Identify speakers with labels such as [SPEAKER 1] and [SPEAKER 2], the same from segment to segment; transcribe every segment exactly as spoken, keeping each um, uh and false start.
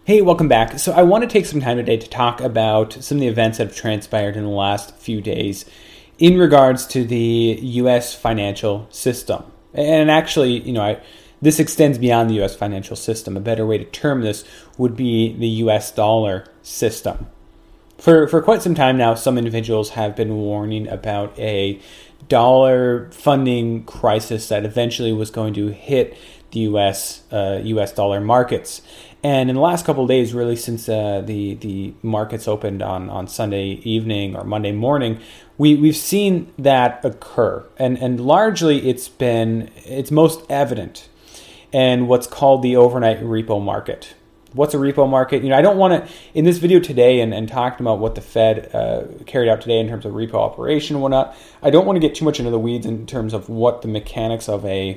[SPEAKER 1] Hey, welcome back. So I want to take some time today to talk about some of the events that have transpired in the last few days in regards to the U S financial system. And actually, you know, I, this extends beyond the U S financial system. A better way to term this would be the U S dollar system. For for quite some time now, some individuals have been warning about a dollar funding crisis that eventually was going to hit the U S uh, U S dollar markets. And in the last couple of days, really since uh, the the markets opened on, on Sunday evening or Monday morning, we we've seen that occur, and and largely it's been it's most evident in what's called the overnight repo market. What's a repo market? You know, I don't want to, in this video today and, and talking about what the Fed uh, carried out today in terms of repo operation and whatnot, I don't want to get too much into the weeds in terms of what the mechanics of a,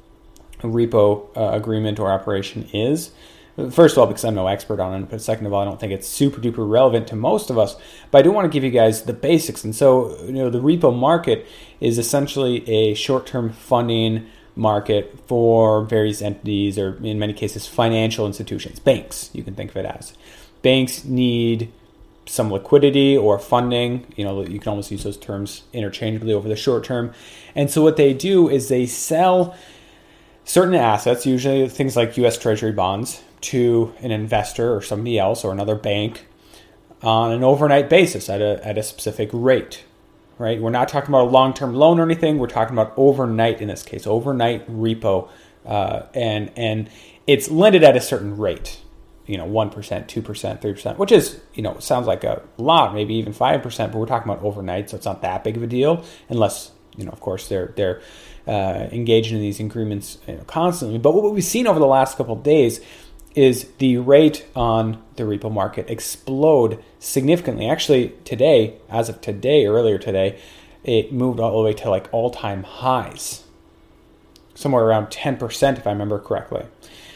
[SPEAKER 1] a repo uh, agreement or operation is. First of all, because I'm no expert on it, but second of all, I don't think it's super duper relevant to most of us, but I do want to give you guys the basics. And so, you know, the repo market is essentially a short-term funding market for various entities, or in many cases, financial institutions, banks, you can think of it as. Banks need some liquidity or funding. You know, you can almost use those terms interchangeably over the short term. And so what they do is they sell certain assets, usually things like U S Treasury bonds, to an investor or somebody else or another bank on an overnight basis at a at a specific rate, right? We're not talking about a long-term loan or anything. We're talking about overnight in this case, overnight repo, uh, and and it's lended at a certain rate, you know, one percent, two percent, three percent, which is, you know, sounds like a lot, maybe even five percent, but we're talking about overnight, so it's not that big of a deal unless, you know, of course, they're they're uh, engaged in these agreements, you know, constantly. But what we've seen over the last couple of days is the rate on the repo market explode significantly. Actually, today, as of today, earlier today, it moved all the way to like all-time highs, somewhere around ten percent, if I remember correctly.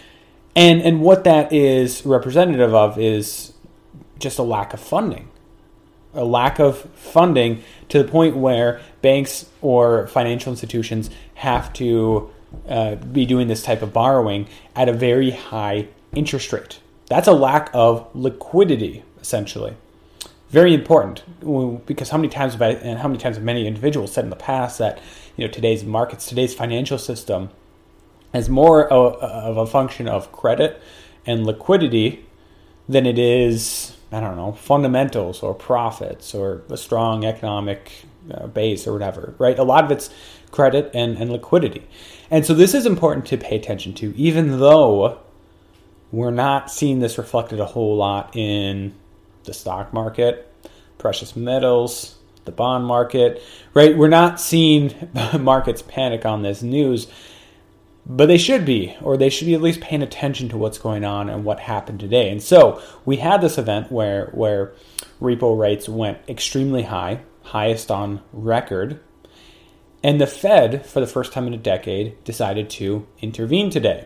[SPEAKER 1] And and what that is representative of is just a lack of funding. A lack of funding to the point where banks or financial institutions have to uh, be doing this type of borrowing at a very high interest rate. That's a lack of liquidity, essentially. Very important, because how many times have I, and how many times have many individuals said in the past that, you know, today's markets, today's financial system is more of a function of credit and liquidity than it is, I don't know, fundamentals or profits or a strong economic uh, base or whatever, right? A lot of it's credit and, and liquidity. And so this is important to pay attention to, even though we're not seeing this reflected a whole lot in the stock market, precious metals, the bond market, right? We're not seeing markets panic on this news, but they should be, or they should be at least paying attention to what's going on and what happened today. And so we had this event where, where repo rates went extremely high, highest on record, and the Fed, for the first time in a decade, decided to intervene today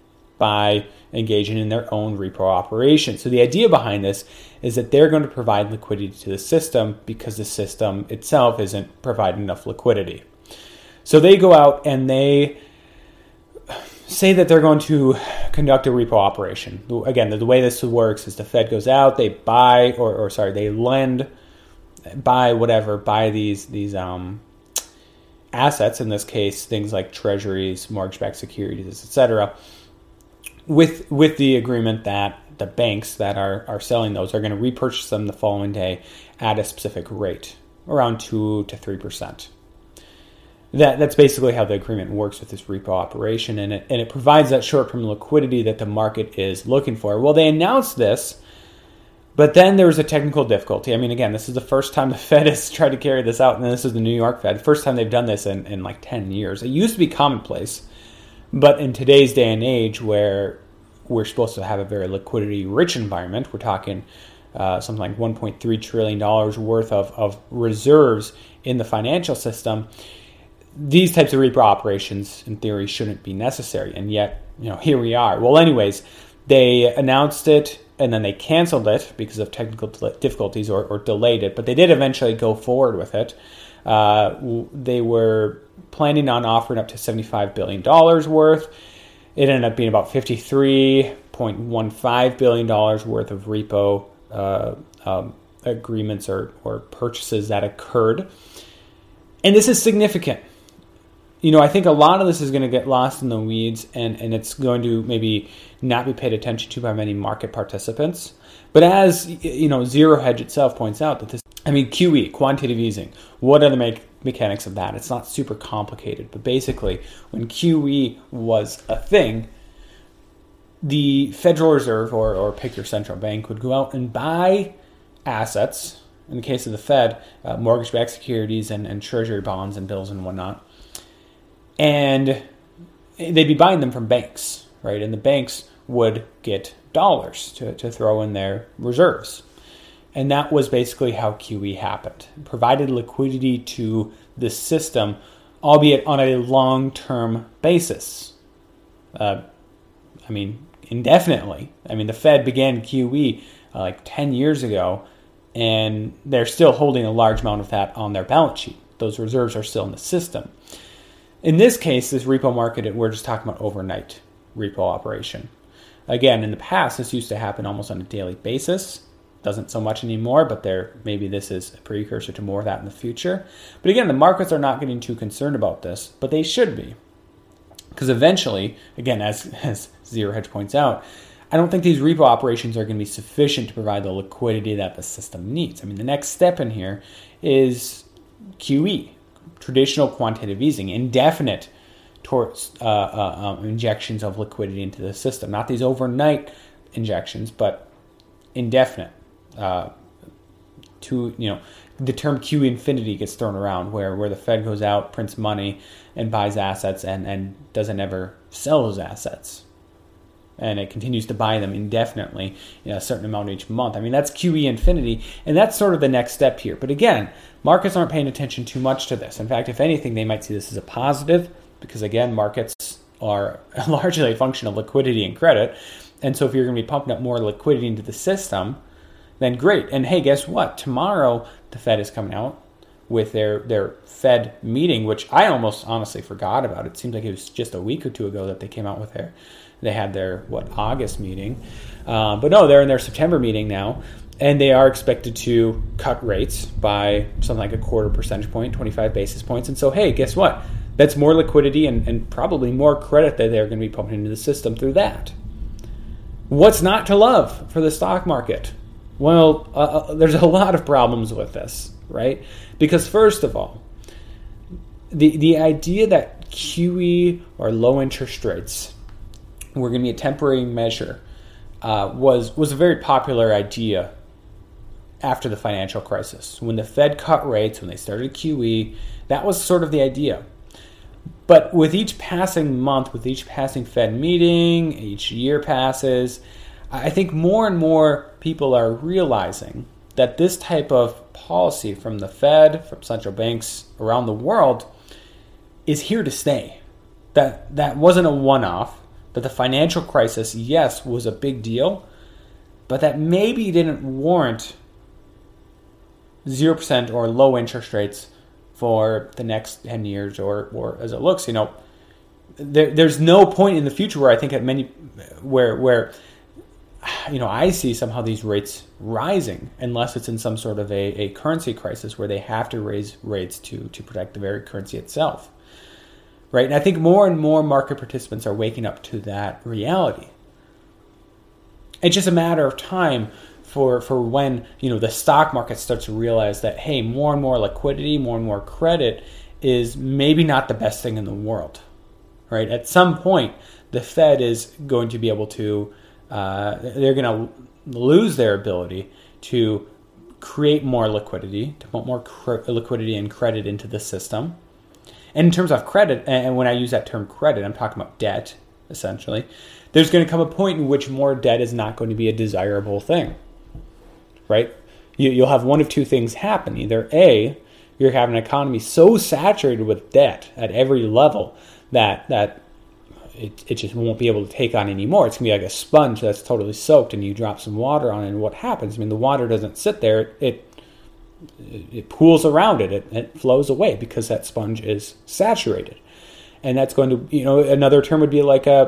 [SPEAKER 1] by engaging in their own repo operation. So the idea behind this is that they're going to provide liquidity to the system because the system itself isn't providing enough liquidity. So they go out and they say that they're going to conduct a repo operation. Again, the, the way this works is the Fed goes out, they buy, or, or sorry, they lend, buy whatever, buy these these um, assets, in this case, things like treasuries, mortgage-backed securities, et cetera, with with the agreement that the banks that are, are selling those are going to repurchase them the following day at a specific rate, around two to three percent. That that's basically how the agreement works with this repo operation, and it and it provides that short-term liquidity that the market is looking for. Well, they announced this, but then there was a technical difficulty. I mean, again, this is the first time the Fed has tried to carry this out, and this is the New York Fed. First time they've done this in, in like ten years. It used to be commonplace. But in today's day and age, where we're supposed to have a very liquidity-rich environment, we're talking uh, something like one point three trillion dollars worth of, of reserves in the financial system, these types of repo operations, in theory, shouldn't be necessary. And yet, you know, here we are. Well, anyways, they announced it, and then they canceled it because of technical difficulties or, or delayed it. But they did eventually go forward with it. Uh, they were planning on offering up to seventy-five billion dollars worth. It ended up being about fifty-three point one five billion dollars worth of repo uh, um, agreements or, or purchases that occurred. And this is significant. You know, I think a lot of this is going to get lost in the weeds, and, and it's going to maybe not be paid attention to by many market participants. But as, you know, Zero Hedge itself points out, that this, I mean, Q E, quantitative easing, what are the me- mechanics of that? It's not super complicated. But basically, when Q E was a thing, the Federal Reserve, or, or pick your central bank, would go out and buy assets, in the case of the Fed, uh, mortgage-backed securities and, and treasury bonds and bills and whatnot. And they'd be buying them from banks, right? And the banks would get dollars to, to throw in their reserves. And that was basically how Q E happened. It provided liquidity to the system, albeit on a long-term basis. Uh, I mean, indefinitely. I mean, the Fed began Q E uh, like ten years ago, and they're still holding a large amount of that on their balance sheet. Those reserves are still in the system. In this case, this repo market, we're just talking about overnight repo operation. Again, in the past, this used to happen almost on a daily basis. Doesn't so much anymore, but there maybe this is a precursor to more of that in the future. But again, the markets are not getting too concerned about this, but they should be. Because eventually, again, as, as Zero Hedge points out, I don't think these repo operations are going to be sufficient to provide the liquidity that the system needs. I mean, the next step in here is Q E. Traditional quantitative easing, indefinite towards uh, uh, um, injections of liquidity into the system. Not these overnight injections, but indefinite. Uh, to you know, the term Q infinity gets thrown around, where where the Fed goes out, prints money, and buys assets, and and doesn't ever sell those assets, and it continues to buy them indefinitely, you know, a certain amount each month. I mean, that's Q E infinity, and that's sort of the next step here. But again, markets aren't paying attention too much to this. In fact, if anything, they might see this as a positive, because again, markets are largely a function of liquidity and credit. And so if you're going to be pumping up more liquidity into the system, then great. And hey, guess what? Tomorrow, the Fed is coming out with their, their Fed meeting, which I almost honestly forgot about. It seems like it was just a week or two ago that they came out with their, they had their, what, August meeting. Uh, but no, they're in their September meeting now. And they are expected to cut rates by something like a quarter percentage point, twenty-five basis points. And so, hey, guess what? That's more liquidity and, and probably more credit that they're going to be pumping into the system through that. What's not to love for the stock market? Well, uh, there's a lot of problems with this, right? Because first of all, the the idea that Q E or low interest rates were going to be a temporary measure uh, was was a very popular idea after the financial crisis. When the Fed cut rates, when they started Q E, that was sort of the idea. But with each passing month, with each passing Fed meeting, each year passes, I think more and more people are realizing that this type of policy from the Fed, from central banks around the world, is here to stay. That that wasn't a one-off, that the financial crisis, yes, was a big deal, but that maybe didn't warrant zero percent or low interest rates for the next ten years, or, or as it looks, you know, there, there's no point in the future where I think at many, where, where, you know, I see somehow these rates rising, unless it's in some sort of a, a currency crisis where they have to raise rates to, to protect the very currency itself, right? And I think more and more market participants are waking up to that reality. It's just a matter of time for for when, you know, the stock market starts to realize that, hey, more and more liquidity, more and more credit is maybe not the best thing in the world, right? At some point, the Fed is going to be able to, uh, they're going to lose their ability to create more liquidity, to put more cr- liquidity and credit into the system. And in terms of credit, and when I use that term credit, I'm talking about debt, essentially. There's going to come a point in which more debt is not going to be a desirable thing. Right? You, you'll have one of two things happen. Either A, you're having an economy so saturated with debt at every level that that it, it just won't be able to take on anymore. It's going to be like a sponge that's totally soaked, and you drop some water on it, and what happens? I mean, the water doesn't sit there. It it, it pools around it. it. It flows away because that sponge is saturated. And that's going to, you know, another term would be like a,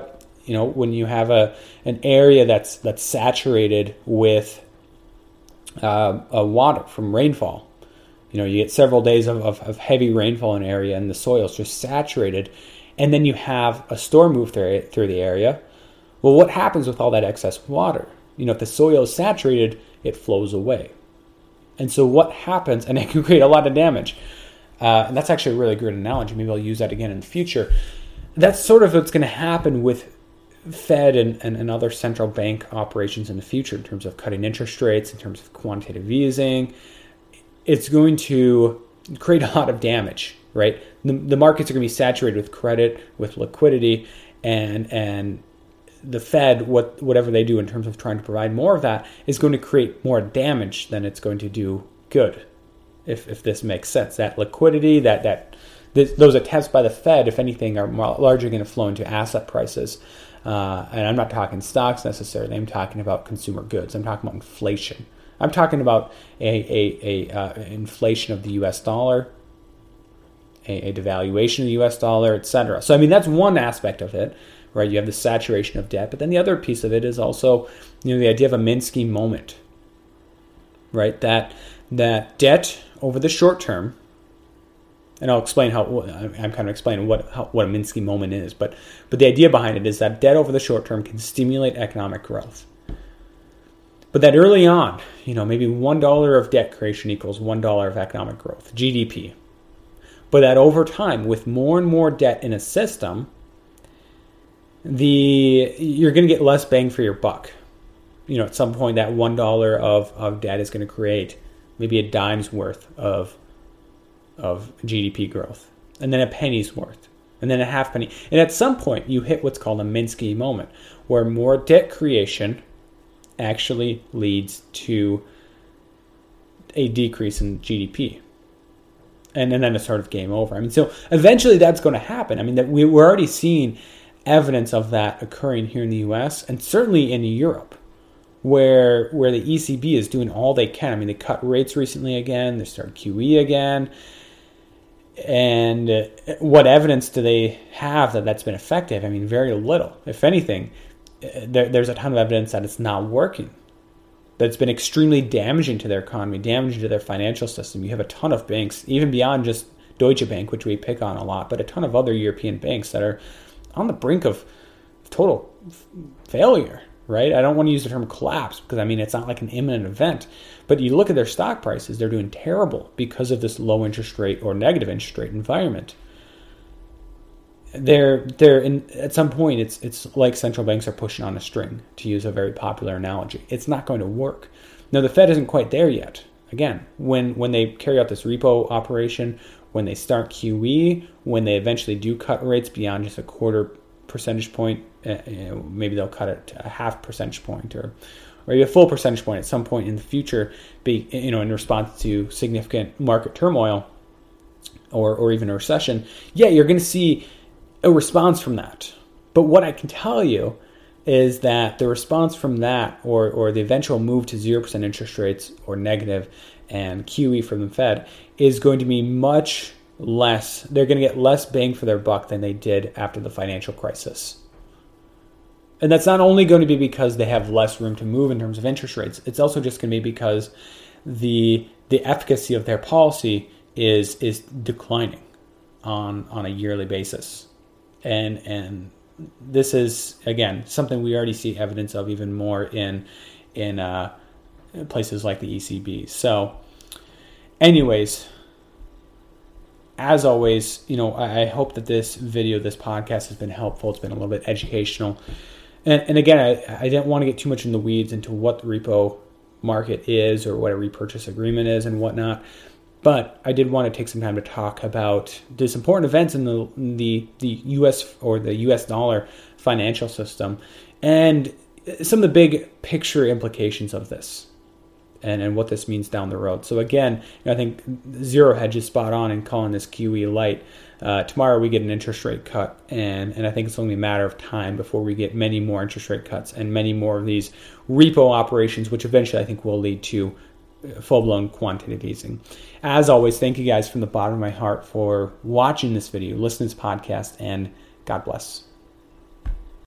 [SPEAKER 1] You know, when you have a an area that's that's saturated with uh, uh, water from rainfall, you know, you get several days of, of, of heavy rainfall in an area and the soil's just saturated, and then you have a storm move through, through the area. Well, what happens with all that excess water? You know, if the soil is saturated, it flows away. And so what happens, and it can create a lot of damage. Uh, and that's actually a really good analogy. Maybe I'll use that again in the future. That's sort of what's going to happen with Fed and, and, and other central bank operations in the future in terms of cutting interest rates, in terms of quantitative easing. It's going to create a lot of damage, right? The, the markets are going to be saturated with credit, with liquidity, and and the Fed, what whatever they do in terms of trying to provide more of that, is going to create more damage than it's going to do good, if if this makes sense. That liquidity, that that this, those attempts by the Fed, if anything, are more, largely going to flow into asset prices. Uh, and I'm not talking stocks necessarily. I'm talking about consumer goods. I'm talking about inflation. I'm talking about a, a, a uh, inflation of the U S dollar, a, a devaluation of the U S dollar, et cetera. So, I mean, that's one aspect of it, right? You have the saturation of debt. But then the other piece of it is also, you know, the idea of a Minsky moment, right? That that debt over the short term, and I'll explain how, I'm kind of explaining what how, what a Minsky moment is, but but the idea behind it is that debt over the short term can stimulate economic growth. But that early on, you know, maybe one dollar of debt creation equals one dollar of economic growth, G D P. But that over time, with more and more debt in a system, the you're going to get less bang for your buck. You know, at some point, that one dollar of, of debt is going to create maybe a dime's worth of of G D P growth, and then a penny's worth, and then a half penny. And at some point, you hit what's called a Minsky moment, where more debt creation actually leads to a decrease in G D P. And, and then it's sort of game over. I mean, so eventually that's going to happen. I mean, that we, we're already seeing evidence of that occurring here in the U S and certainly in Europe, where where the E C B is doing all they can. I mean, they cut rates recently again. They started Q E again. And uh, what evidence do they have that that's been effective? I mean, very little. If anything, there, there's a ton of evidence that it's not working, that it's been extremely damaging to their economy, damaging to their financial system. You have a ton of banks, even beyond just Deutsche Bank, which we pick on a lot, but a ton of other European banks that are on the brink of total f- failure, right? I don't want to use the term collapse because, I mean, it's not like an imminent event. But you look at their stock prices, they're doing terrible because of this low interest rate or negative interest rate environment. They're they're in, at some point it's it's like central banks are pushing on a string, to use a very popular analogy. It's not going to work. Now the Fed isn't quite there yet. Again, when when they carry out this repo operation, when they start Q E, when they eventually do cut rates beyond just a quarter percentage point, uh, you know, maybe they'll cut it to a half percentage point or or a full percentage point at some point in the future, be you know in response to significant market turmoil or or even a recession. Yeah, you're going to see a response from that. But what I can tell you is that the response from that or or the eventual move to zero percent interest rates or negative and Q E from the Fed is going to be much less. They're going to get less bang for their buck than they did after the financial crisis. And that's not only going to be because they have less room to move in terms of interest rates. It's also just going to be because the the efficacy of their policy is is declining on on a yearly basis. And and this is, again, something we already see evidence of even more in in uh, places like the E C B. So, anyways, as always, you know, I, I hope that this video, this podcast has been helpful. It's been a little bit educational. And, and again, I, I didn't want to get too much in the weeds into what the repo market is or what a repurchase agreement is and whatnot. But I did want to take some time to talk about these important events in the in the the U S or the U S dollar financial system and some of the big picture implications of this and, and what this means down the road. So again, I think Zero Hedge is spot on in calling this Q E light. Uh, tomorrow we get an interest rate cut, and, and I think it's only a matter of time before we get many more interest rate cuts and many more of these repo operations, which eventually I think will lead to full-blown quantitative easing. As always, thank you guys from the bottom of my heart for watching this video, listening to this podcast, and God bless.